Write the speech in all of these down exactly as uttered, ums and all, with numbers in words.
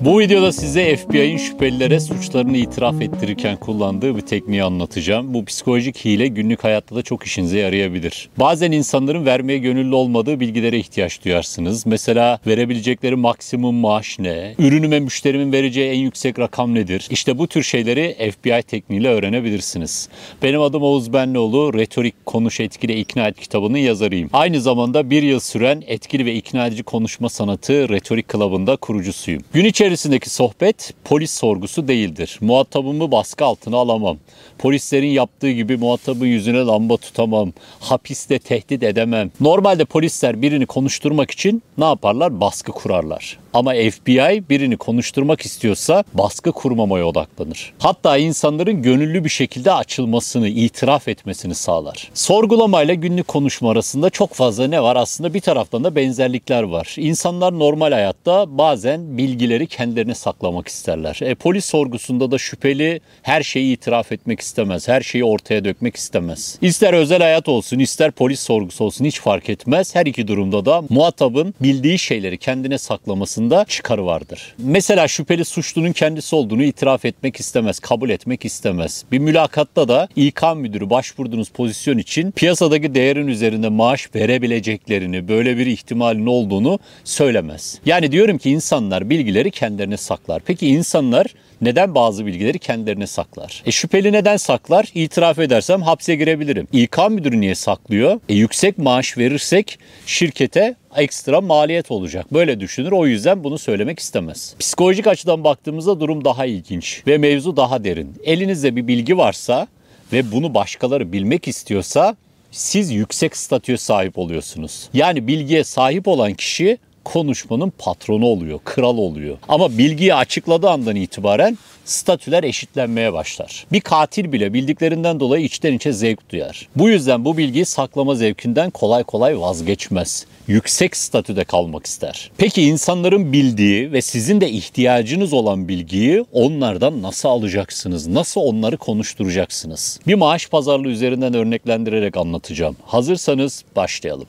Bu videoda size F B I'nin şüphelilere suçlarını itiraf ettirirken kullandığı bir tekniği anlatacağım. Bu psikolojik hile günlük hayatta da çok işinize yarayabilir. Bazen insanların vermeye gönüllü olmadığı bilgilere ihtiyaç duyarsınız. Mesela verebilecekleri maksimum maaş ne? Ürünüme müşterimin vereceği en yüksek rakam nedir? İşte bu tür şeyleri F B I tekniğiyle öğrenebilirsiniz. Benim adım Oğuz Benlioğlu, Retorik Konuş Etkile İkna Et kitabının yazarıyım. Aynı zamanda bir yıl süren etkili ve ikna edici konuşma sanatı Retorik Club'ın da kurucusuyum. Gün içerisindeki sohbet polis sorgusu değildir. Muhatabımı baskı altına alamam. Polislerin yaptığı gibi muhatabın yüzüne lamba tutamam. Hapiste tehdit edemem. Normalde polisler birini konuşturmak için ne yaparlar? Baskı kurarlar. Ama F B I birini konuşturmak istiyorsa baskı kurmamaya odaklanır. Hatta insanların gönüllü bir şekilde açılmasını, itiraf etmesini sağlar. Sorgulamayla günlük konuşma arasında çok fazla ne var? Aslında bir taraftan da benzerlikler var. İnsanlar normal hayatta bazen bilgileri kendilerine saklamak isterler. E, polis sorgusunda da şüpheli her şeyi itiraf etmek istemez. Her şeyi ortaya dökmek istemez. İster özel hayat olsun, ister polis sorgusu olsun hiç fark etmez. Her iki durumda da muhatabın bildiği şeyleri kendine saklamasında çıkarı vardır. Mesela şüpheli suçlunun kendisi olduğunu itiraf etmek istemez, kabul etmek istemez. Bir mülakatta da İK müdürü başvurduğunuz pozisyon için piyasadaki değerin üzerinde maaş verebileceklerini, böyle bir ihtimalin olduğunu söylemez. Yani diyorum ki insanlar bilgileri kendilerine saklar. Peki insanlar neden bazı bilgileri kendilerine saklar? E şüpheli neden saklar? İtiraf edersem hapse girebilirim. İK müdürü niye saklıyor? E yüksek maaş verirsek şirkete ekstra maliyet olacak. Böyle düşünür. O yüzden bunu söylemek istemez. Psikolojik açıdan baktığımızda durum daha ilginç ve mevzu daha derin. Elinizde bir bilgi varsa ve bunu başkaları bilmek istiyorsa siz yüksek statüye sahip oluyorsunuz. Yani bilgiye sahip olan kişi konuşmanın patronu oluyor, kral oluyor. Ama bilgiyi açıkladığı andan itibaren statüler eşitlenmeye başlar. Bir katil bile bildiklerinden dolayı içten içe zevk duyar. Bu yüzden bu bilgiyi saklama zevkinden kolay kolay vazgeçmez. Yüksek statüde kalmak ister. Peki insanların bildiği ve sizin de ihtiyacınız olan bilgiyi onlardan nasıl alacaksınız? Nasıl onları konuşturacaksınız? Bir maaş pazarlığı üzerinden örneklendirerek anlatacağım. Hazırsanız başlayalım.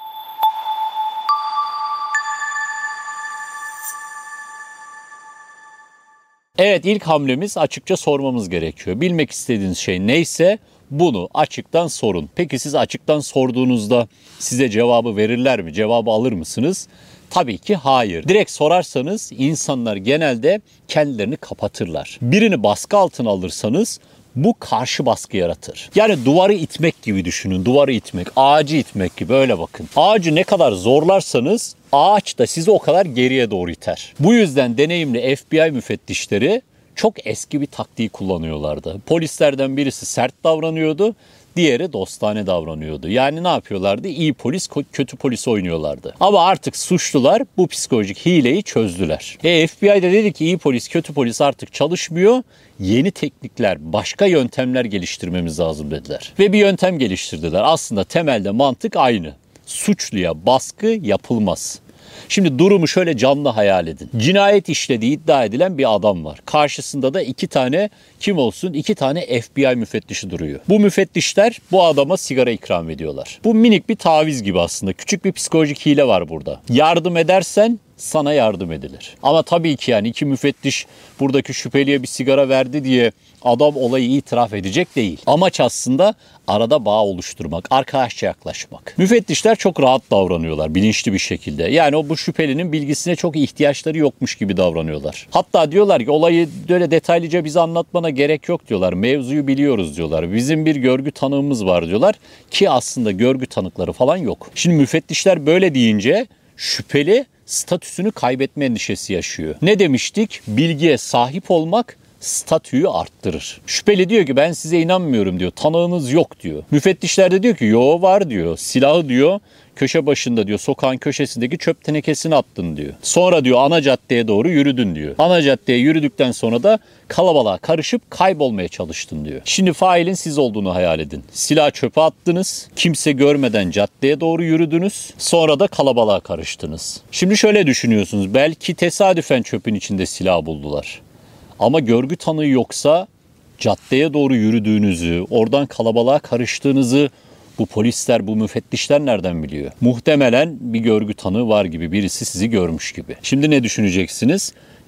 Evet, ilk hamlemiz açıkça sormamız gerekiyor. Bilmek istediğiniz şey neyse bunu açıktan sorun. Peki siz açıktan sorduğunuzda size cevabı verirler mi? Cevabı alır mısınız? Tabii ki hayır. Direkt sorarsanız insanlar genelde kendilerini kapatırlar. Birini baskı altına alırsanız bu karşı baskı yaratır. Yani duvarı itmek gibi düşünün. Duvarı itmek, ağacı itmek gibi, öyle bakın. Ağacı ne kadar zorlarsanız ağaç da sizi o kadar geriye doğru iter. Bu yüzden deneyimli F B I müfettişleri çok eski bir taktiği kullanıyorlardı. Polislerden birisi sert davranıyordu, diğeri dostane davranıyordu. Yani ne yapıyorlardı? İyi polis, kötü polis oynuyorlardı. Ama artık suçlular bu psikolojik hileyi çözdüler. E, F B I de dedi ki iyi polis, kötü polis artık çalışmıyor. Yeni teknikler, başka yöntemler geliştirmemiz lazım dediler. Ve bir yöntem geliştirdiler. Aslında temelde mantık aynı. Suçluya baskı yapılmaz. Şimdi durumu şöyle canlı hayal edin. Cinayet işlediği iddia edilen bir adam var. Karşısında da iki tane kim olsun? İki tane F B I müfettişi duruyor. Bu müfettişler bu adama sigara ikram ediyorlar. Bu minik bir taviz gibi aslında. Küçük bir psikolojik hile var burada. Yardım edersen sana yardım edilir. Ama tabii ki yani iki müfettiş buradaki şüpheliye bir sigara verdi diye adam olayı itiraf edecek değil. Amaç aslında arada bağ oluşturmak, arkadaşça yaklaşmak. Müfettişler çok rahat davranıyorlar bilinçli bir şekilde. Yani o bu şüphelinin bilgisine çok ihtiyaçları yokmuş gibi davranıyorlar. Hatta diyorlar ki olayı böyle detaylıca bize anlatmana gerek yok diyorlar. Mevzuyu biliyoruz diyorlar. Bizim bir görgü tanığımız var diyorlar ki aslında görgü tanıkları falan yok. Şimdi müfettişler böyle deyince şüpheli statüsünü kaybetme endişesi yaşıyor. Ne demiştik? Bilgiye sahip olmak statüyü arttırır. Şüpheli diyor ki ben size inanmıyorum diyor. Tanığınız yok diyor. Müfettişler de diyor ki yo var diyor. Silahı diyor köşe başında diyor sokağın köşesindeki çöp tenekesini attın diyor. Sonra diyor ana caddeye doğru yürüdün diyor. Ana caddeye yürüdükten sonra da kalabalığa karışıp kaybolmaya çalıştın diyor. Şimdi failin siz olduğunu hayal edin. Silahı çöpe attınız. Kimse görmeden caddeye doğru yürüdünüz. Sonra da kalabalığa karıştınız. Şimdi şöyle düşünüyorsunuz. Belki tesadüfen çöpün içinde silah buldular. Ama görgü tanığı yoksa caddeye doğru yürüdüğünüzü, oradan kalabalığa karıştığınızı bu polisler, bu müfettişler nereden biliyor? Muhtemelen bir görgü tanığı var gibi, birisi sizi görmüş gibi. Şimdi ne düşüneceksiniz?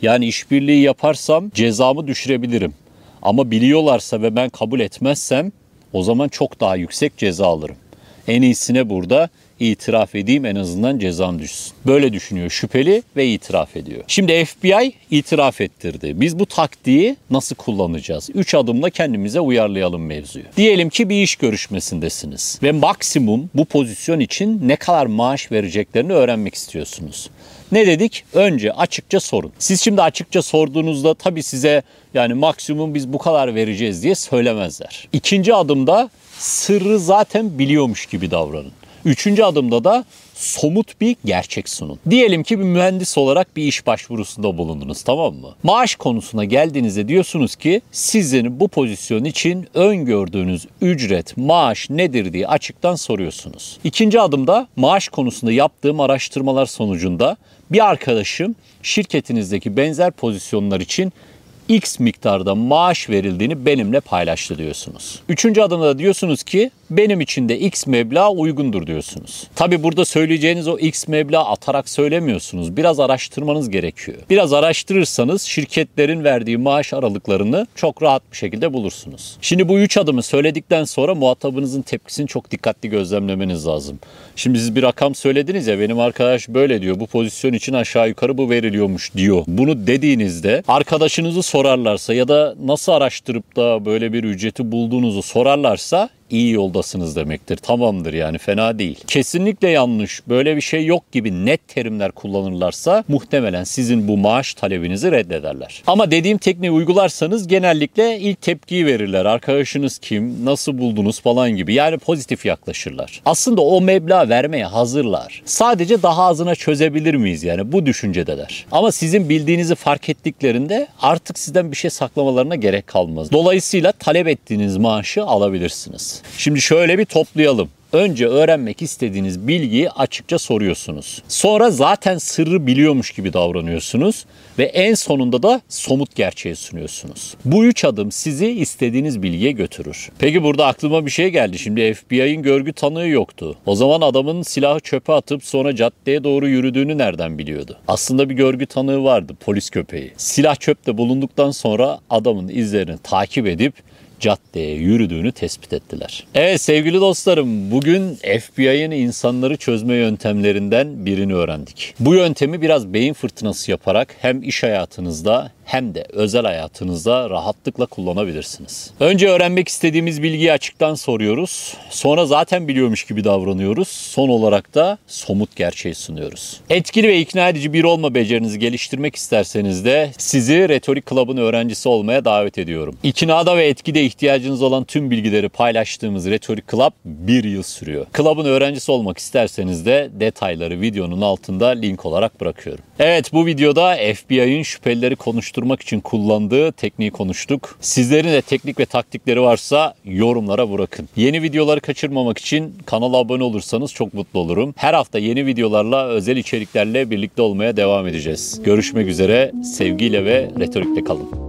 Yani işbirliği yaparsam cezamı düşürebilirim. Ama biliyorlarsa ve ben kabul etmezsem o zaman çok daha yüksek ceza alırım. En iyisine burada itiraf edeyim, en azından cezam düşsün. Böyle düşünüyor şüpheli ve itiraf ediyor. Şimdi F B I itiraf ettirdi. Biz bu taktiği nasıl kullanacağız? Üç adımla kendimize uyarlayalım mevzuyu. Diyelim ki bir iş görüşmesindesiniz ve maksimum bu pozisyon için ne kadar maaş vereceklerini öğrenmek istiyorsunuz. Ne dedik? Önce açıkça sorun. Siz şimdi açıkça sorduğunuzda tabii size yani maksimum biz bu kadar vereceğiz diye söylemezler. İkinci adımda sırrı zaten biliyormuş gibi davranın. Üçüncü adımda da somut bir gerçek sunun. Diyelim ki bir mühendis olarak bir iş başvurusunda bulundunuz, tamam mı? Maaş konusuna geldiğinizde diyorsunuz ki sizin bu pozisyon için öngördüğünüz ücret, maaş nedir diye açıktan soruyorsunuz. İkinci adımda maaş konusunda yaptığım araştırmalar sonucunda bir arkadaşım şirketinizdeki benzer pozisyonlar için X miktarda maaş verildiğini benimle paylaştı diyorsunuz. Üçüncü adımda da diyorsunuz ki benim için de X meblağ uygundur diyorsunuz. Tabi burada söyleyeceğiniz o X meblağ atarak söylemiyorsunuz. Biraz araştırmanız gerekiyor. Biraz araştırırsanız şirketlerin verdiği maaş aralıklarını çok rahat bir şekilde bulursunuz. Şimdi bu üç adımı söyledikten sonra muhatabınızın tepkisini çok dikkatli gözlemlemeniz lazım. Şimdi siz bir rakam söylediniz ya, benim arkadaş böyle diyor, bu pozisyon için aşağı yukarı bu veriliyormuş diyor. Bunu dediğinizde arkadaşınızı sorarlarsa ya da nasıl araştırıp da böyle bir ücreti bulduğunuzu sorarlarsa iyi yoldasınız demektir. Tamamdır, yani fena değil. Kesinlikle yanlış, böyle bir şey yok gibi net terimler kullanırlarsa muhtemelen sizin bu maaş talebinizi reddederler. Ama dediğim tekniği uygularsanız genellikle ilk tepkiyi verirler. Arkadaşınız kim, nasıl buldunuz falan gibi. Yani pozitif yaklaşırlar. Aslında o meblağ vermeye hazırlar. Sadece daha azına çözebilir miyiz, yani bu düşüncedeler. Ama sizin bildiğinizi fark ettiklerinde artık sizden bir şey saklamalarına gerek kalmaz. Dolayısıyla talep ettiğiniz maaşı alabilirsiniz. Şimdi şöyle bir toplayalım. Önce öğrenmek istediğiniz bilgiyi açıkça soruyorsunuz. Sonra zaten sırrı biliyormuş gibi davranıyorsunuz. Ve en sonunda da somut gerçeği sunuyorsunuz. Bu üç adım sizi istediğiniz bilgiye götürür. Peki burada aklıma bir şey geldi. Şimdi F B I'nin görgü tanığı yoktu. O zaman adamın silahı çöpe atıp sonra caddeye doğru yürüdüğünü nereden biliyordu? Aslında bir görgü tanığı vardı, polis köpeği. Silah çöpte bulunduktan sonra adamın izlerini takip edip caddeye yürüdüğünü tespit ettiler. Evet sevgili dostlarım, bugün F B I'nin insanları çözme yöntemlerinden birini öğrendik. Bu yöntemi biraz beyin fırtınası yaparak hem iş hayatınızda hem de özel hayatınızda rahatlıkla kullanabilirsiniz. Önce öğrenmek istediğimiz bilgiyi açıktan soruyoruz. Sonra zaten biliyormuş gibi davranıyoruz. Son olarak da somut gerçeği sunuyoruz. Etkili ve ikna edici bir olma becerinizi geliştirmek isterseniz de sizi Retorik Club'ın öğrencisi olmaya davet ediyorum. İknada ve etkide ihtiyacınız olan tüm bilgileri paylaştığımız Retorik Club bir yıl sürüyor. Club'ın öğrencisi olmak isterseniz de detayları videonun altında link olarak bırakıyorum. Evet, bu videoda F B I'nin şüphelileri konuşturmak için kullandığı tekniği konuştuk. Sizlerin de teknik ve taktikleri varsa yorumlara bırakın. Yeni videoları kaçırmamak için kanala abone olursanız çok mutlu olurum. Her hafta yeni videolarla, özel içeriklerle birlikte olmaya devam edeceğiz. Görüşmek üzere, sevgiyle ve retorikle kalın.